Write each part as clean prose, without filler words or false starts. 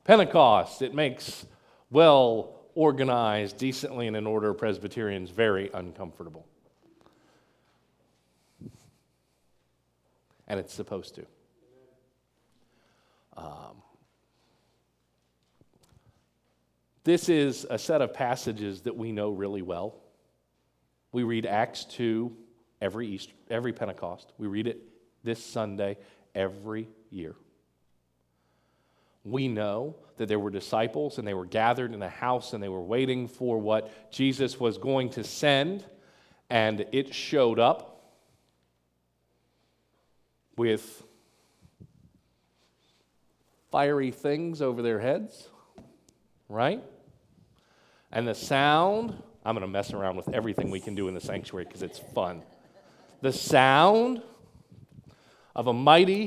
Pentecost, it makes well-organized, decently and in order Presbyterians very uncomfortable. And it's supposed to. This is a set of passages that we know really well. We read Acts 2 every Pentecost. We read it this Sunday every year. We know that there were disciples and they were gathered in a house and they were waiting for what Jesus was going to send, and it showed up with fiery things over their heads, right? And the sound, I'm going to mess around with everything we can do in the sanctuary because it's fun. The sound of a mighty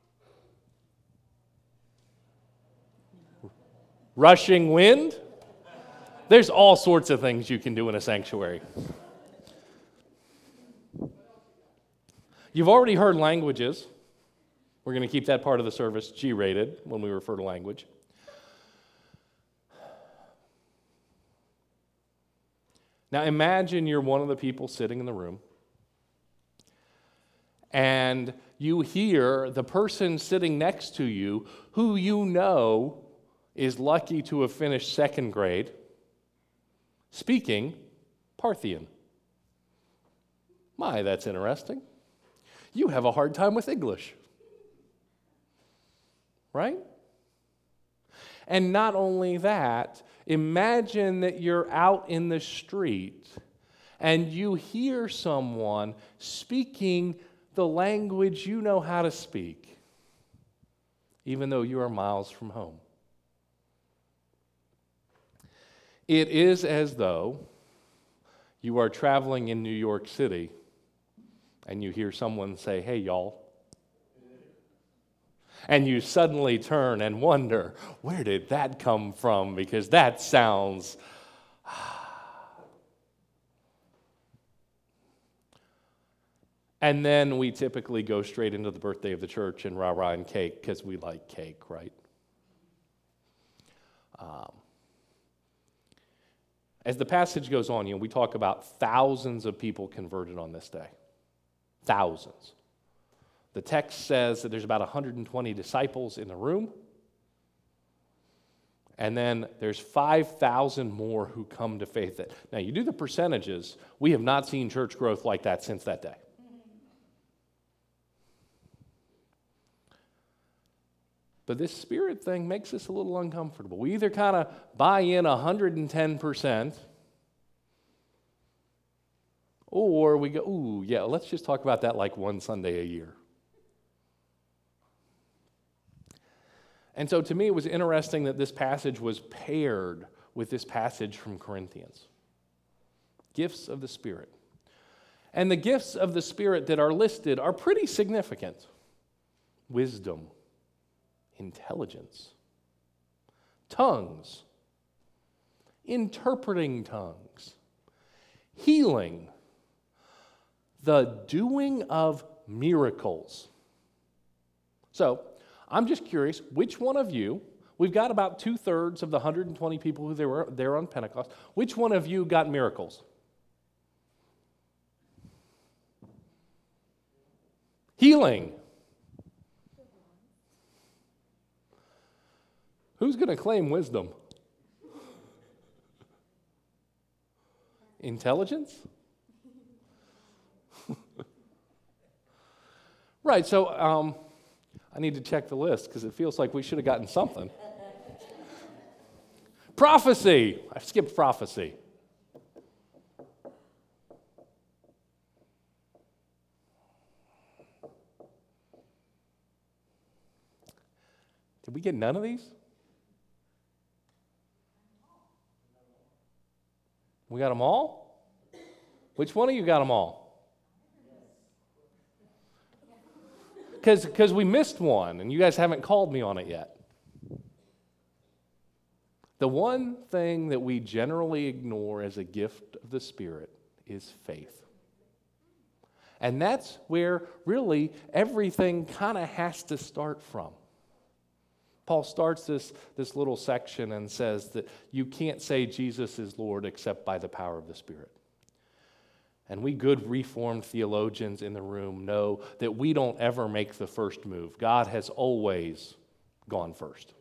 rushing wind. There's all sorts of things you can do in a sanctuary. You've already heard languages. We're going to keep that part of the service G-rated when we refer to language. Now imagine you're one of the people sitting in the room and you hear the person sitting next to you who you know is lucky to have finished second grade speaking Parthian. My, that's interesting. You have a hard time with English, right? And not only that, imagine that you're out in the street and you hear someone speaking the language you know how to speak, even though you are miles from home. It is as though you are traveling in New York City and you hear someone say, "Hey, y'all." And you suddenly turn and wonder, where did that come from? Because that sounds... And then we typically go straight into the birthday of the church and rah-rah and cake, because we like cake, right? As the passage goes on, we talk about thousands of people converted on this day. Thousands. The text says that there's about 120 disciples in the room, and then there's 5,000 more who come to faith. Now, you do the percentages, we have not seen church growth like that since that day. But this Spirit thing makes us a little uncomfortable. We either kind of buy in 110%, or we go, ooh, yeah, let's just talk about that like one Sunday a year. And so to me, it was interesting that this passage was paired with this passage from Corinthians. Gifts of the Spirit. And the gifts of the Spirit that are listed are pretty significant. Wisdom, intelligence, tongues, interpreting tongues, healing, the doing of miracles. So, I'm just curious, which one of you, we've got about 2/3 of the 120 people who were there on Pentecost, which one of you got miracles? Healing. Who's going to claim wisdom? Intelligence? Right, so I need to check the list because it feels like we should have gotten something. Prophecy. I skipped prophecy. Did we get none of these? We got them all? Which one of you got them all? Because we missed one, and you guys haven't called me on it yet. The one thing that we generally ignore as a gift of the Spirit is faith. And that's where really everything kind of has to start from. Paul starts this little section and says that you can't say Jesus is Lord except by the power of the Spirit. And we good Reformed theologians in the room know that we don't ever make the first move. God has always gone first.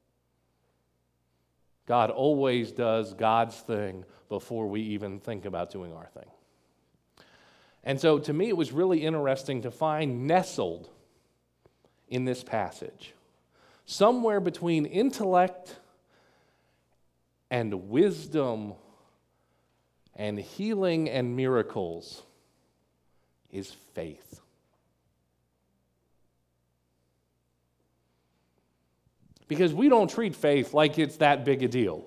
God always does God's thing before we even think about doing our thing. And so to me, it was really interesting to find nestled in this passage, somewhere between intellect and wisdom and healing and miracles, is faith. Because we don't treat faith like it's that big a deal.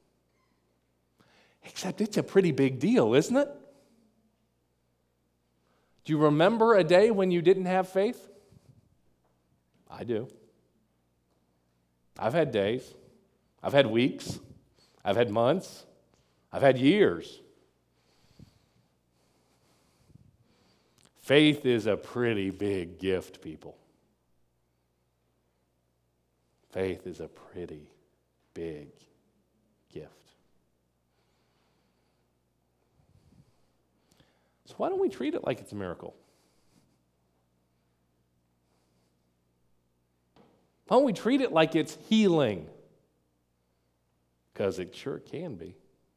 Except it's a pretty big deal, isn't it? Do you remember a day when you didn't have faith? I do. I've had days. I've had weeks. I've had months. I've had years. Faith is a pretty big gift, people. Faith is a pretty big gift. So why don't we treat it like it's a miracle? Why don't we treat it like it's healing? Because it sure can be.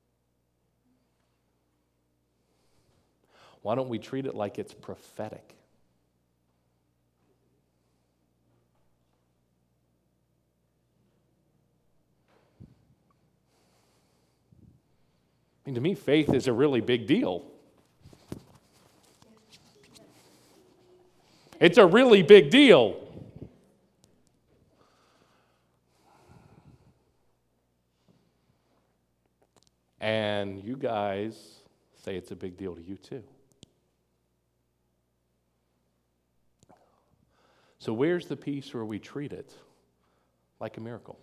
Why don't we treat it like it's prophetic? I mean, to me, faith is a really big deal. It's a really big deal. And you guys say it's a big deal to you too. So where's the piece where we treat it like a miracle?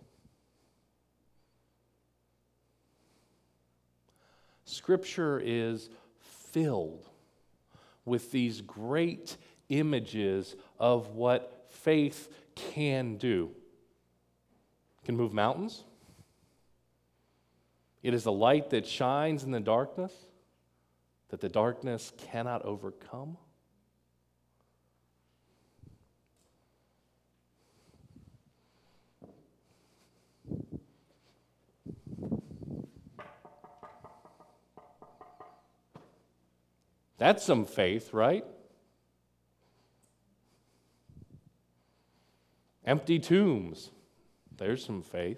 Scripture is filled with these great images of what faith can do. It can move mountains. It is a light that shines in the darkness that the darkness cannot overcome. That's some faith, right? Empty tombs. There's some faith.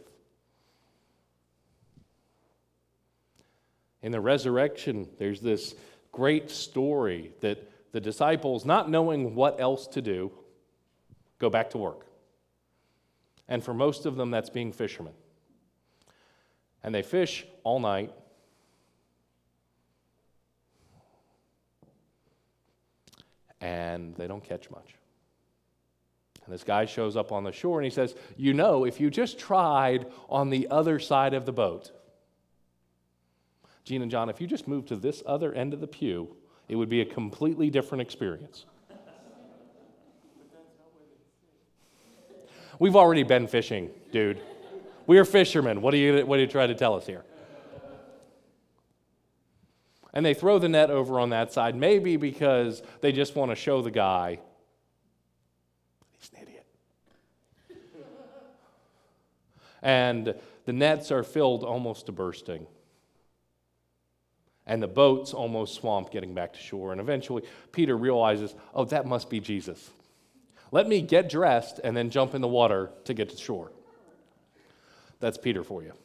In the resurrection, there's this great story that the disciples, not knowing what else to do, go back to work. And for most of them, that's being fishermen. And they fish all night. And they don't catch much. And this guy shows up on the shore and he says, you know, if you just tried on the other side of the boat, Gene and John, if you just moved to this other end of the pew, it would be a completely different experience. We've already been fishing, dude. We are fishermen. What are you trying to tell us here? And they throw the net over on that side, maybe because they just want to show the guy he's an idiot. And the nets are filled almost to bursting. And the boat's almost swamped getting back to shore. And eventually, Peter realizes, oh, that must be Jesus. Let me get dressed and then jump in the water to get to shore. That's Peter for you.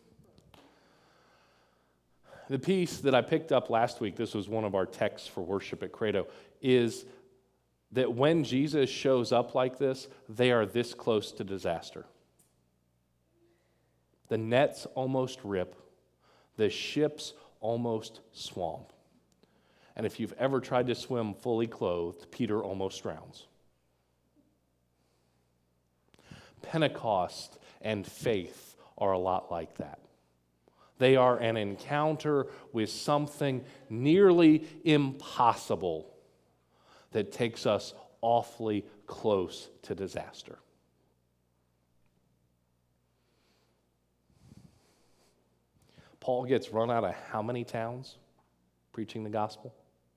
The piece that I picked up last week, this was one of our texts for worship at Credo, is that when Jesus shows up like this, they are this close to disaster. The nets almost rip. The ships almost swamp. And if you've ever tried to swim fully clothed, Peter almost drowns. Pentecost and faith are a lot like that. They are an encounter with something nearly impossible that takes us awfully close to disaster. Paul gets run out of how many towns preaching the gospel?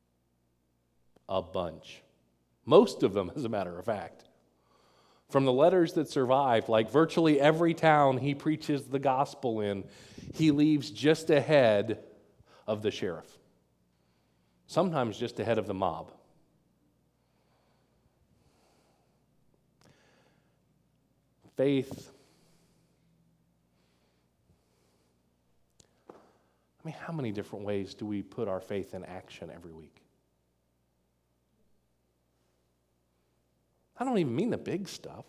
A bunch. Most of them, as a matter of fact. From the letters that survived, like virtually every town he preaches the gospel in, he leaves just ahead of the sheriff. Sometimes just ahead of the mob. Faith. I mean, how many different ways do we put our faith in action every week? I don't even mean the big stuff.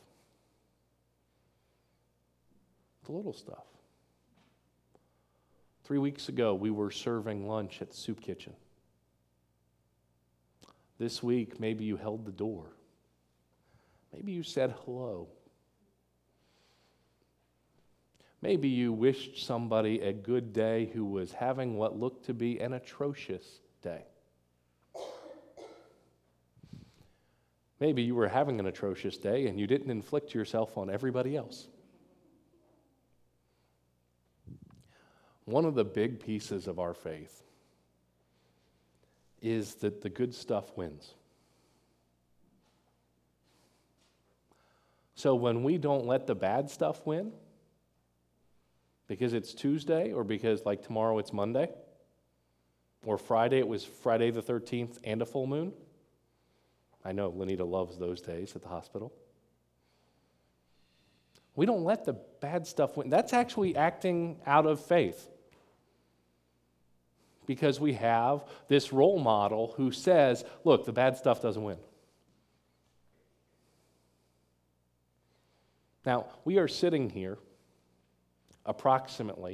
The little stuff. 3 weeks ago, we were serving lunch at the soup kitchen. This week, maybe you held the door. Maybe you said hello. Maybe you wished somebody a good day who was having what looked to be an atrocious day. Maybe you were having an atrocious day and you didn't inflict yourself on everybody else. One of the big pieces of our faith is that the good stuff wins. So when we don't let the bad stuff win, because it's Tuesday, or because like tomorrow it's Monday, or Friday it was Friday the 13th and a full moon. I know Lenita loves those days at the hospital. We don't let the bad stuff win. That's actually acting out of faith. Because we have this role model who says, look, the bad stuff doesn't win. Now, we are sitting here approximately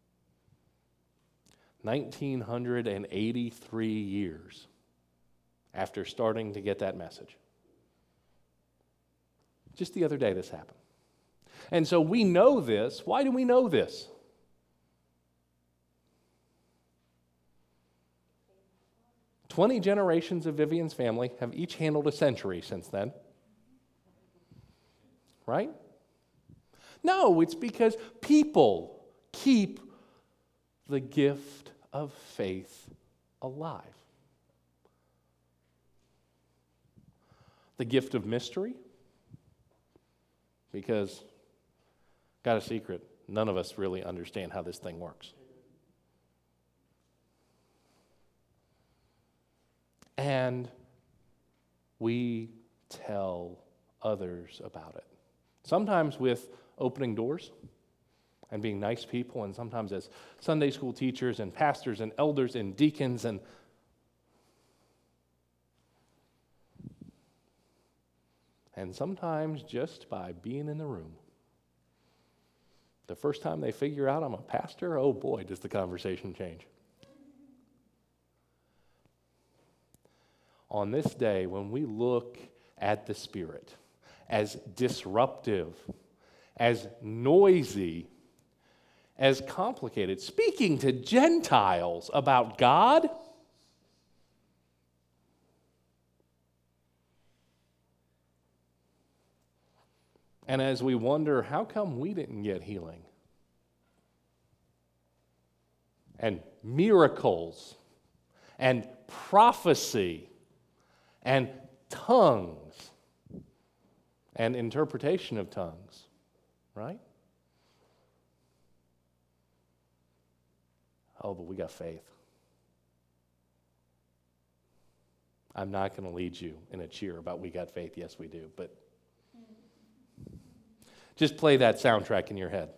1,983 years after starting to get that message. Just the other day this happened. And so we know this. Why do we know this? "20 generations of Vivian's family have each handled a century since then." Right? No, it's because people keep the gift of faith alive. The gift of mystery, because, got a secret, none of us really understand how this thing works. And we tell others about it. Sometimes with opening doors and being nice people, and sometimes as Sunday school teachers and pastors and elders and deacons and sometimes just by being in the room. The first time they figure out I'm a pastor, oh boy, does the conversation change. On this day, when we look at the Spirit as disruptive, as noisy, as complicated, speaking to Gentiles about God, and as we wonder, how come we didn't get healing? And miracles, and prophecy, and tongues, and interpretation of tongues, right? Oh, but we got faith. I'm not going to lead you in a cheer about we got faith. Yes, we do, but just play that soundtrack in your head.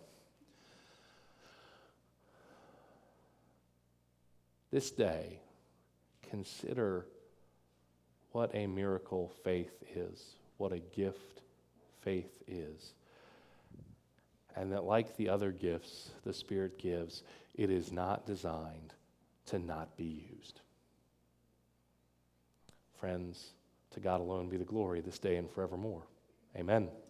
This day, consider what a miracle faith is, what a gift faith is. And that, like the other gifts the Spirit gives, it is not designed to not be used. Friends, to God alone be the glory this day and forevermore. Amen.